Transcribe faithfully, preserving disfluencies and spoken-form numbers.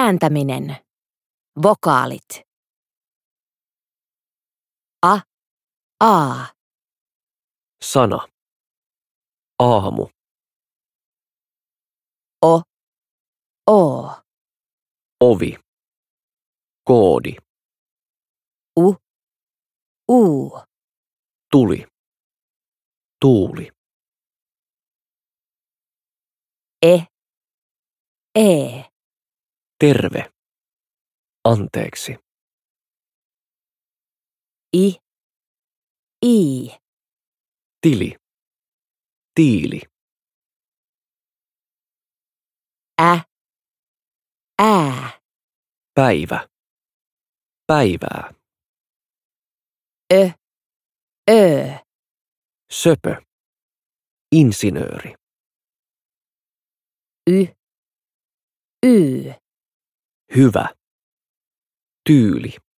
Kääntäminen. Vokaalit. A, A. Sana. Aamu. O, O. Ovi. Koodi. U, U. Tuli. Tuuli. E, E. Terve. Anteeksi. I, I. Tili. Tiili. Ä, Ää. Päivä. Päivää. Ö, Ö. Söpö. Insinööri. Y, Y. Hyvä. Tyyli.